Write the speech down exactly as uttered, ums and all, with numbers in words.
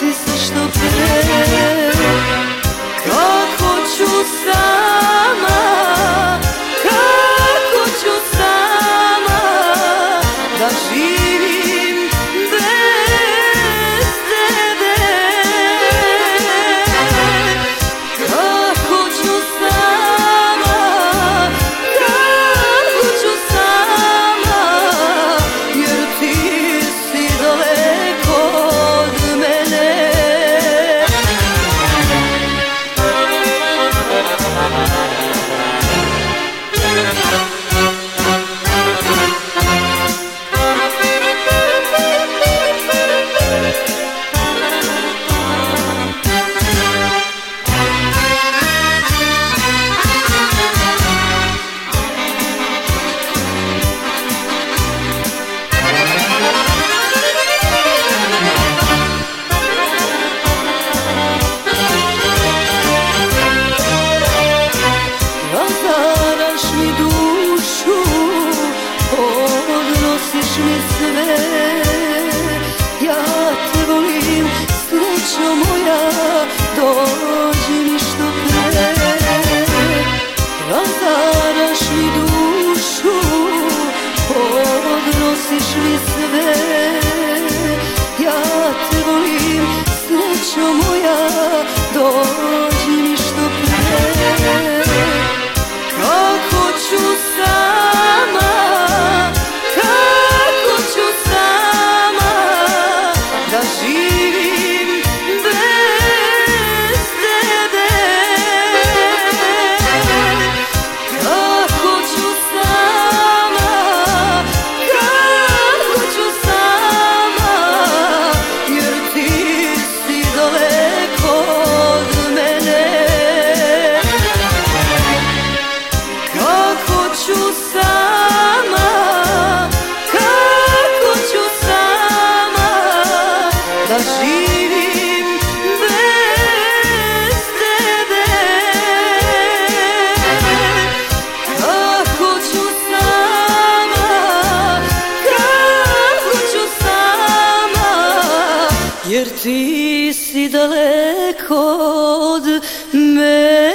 vrati se što pre. Kako ću sama, kako ću sama da živim bez tebe. Kako ću sama, kako ću sama, jer ti si daleko od mene. Razaraš mi dušu, odnosiš mi sve. Ja te volim, srećo moja, dođi mi što pre. Razaraš mi dušu, odnosiš mi sve. Ja te volim, srećo moja, dođi mi što pre. Kako ću sama, kako ću sama da živim bez tebe. Kako ću sama, kako ću sama, jer ti si daleko od mene. Kako ću sama, kako ću sama da živim bez tebe. Kako ću sama, kako ću sama, jer ti si daleko od mene.